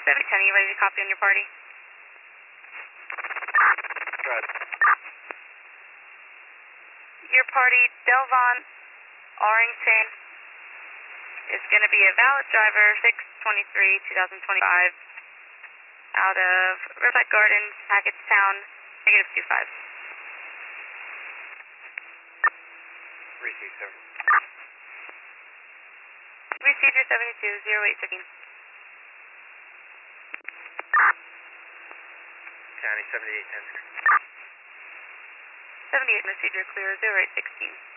7010, are you ready to copy on your party? Good. Your party, Delvon Arrington, is going to be a valid driver, 6/23/2025, out of Riverside Gardens, Hackettstown, -25. Receive, sir. Receive your 720815. County 7810. 78, receive your clear 0816.